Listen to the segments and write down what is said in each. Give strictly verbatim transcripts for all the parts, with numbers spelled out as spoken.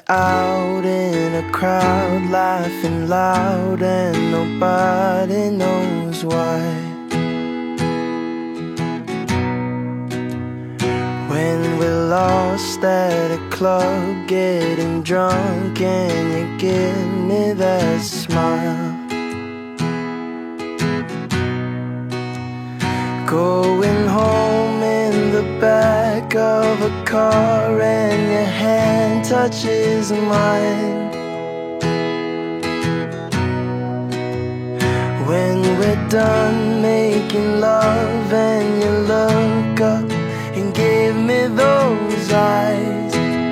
out in a crowd, laughing loud and nobody knows why. When we're lost at a club, getting drunk, and you give me that smile. Going home in the back of a car, and your hand touches mine. When we're done making love, and you look up and give me those eyes.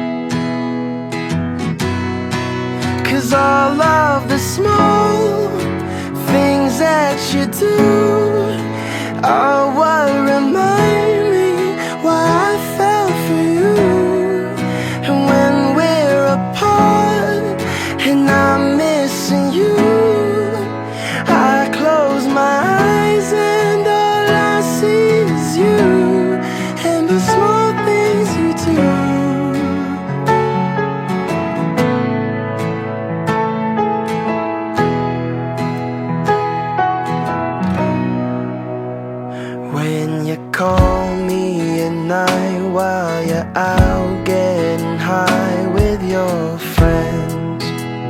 'Cause all of the small things that you do are what remind me why I fell for you. And when we're apart and I'm missing you, I close my eyes and all I see is you and the small things you do. When you call me at night while you're out getting high with your friends,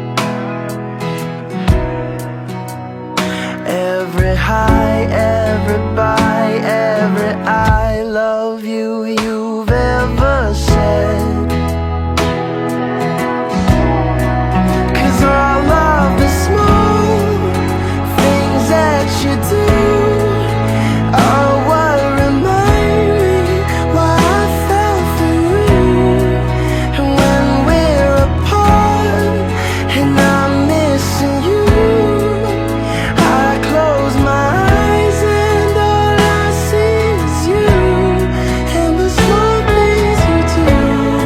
every high, every bye, every I love you you've ever said. 'Cause all of the small things that you do are what remind me why I fell for you. And when we're apart and I'm missing you, I close my eyes and all I see is you and the small things you do.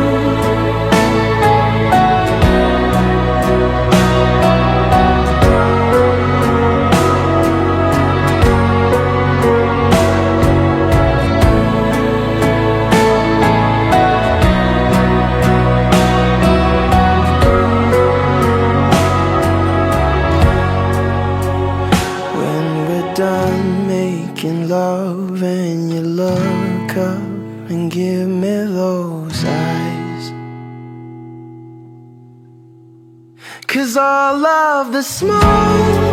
When we're done making love and you look up and give me those eyes. 'Cause all of the small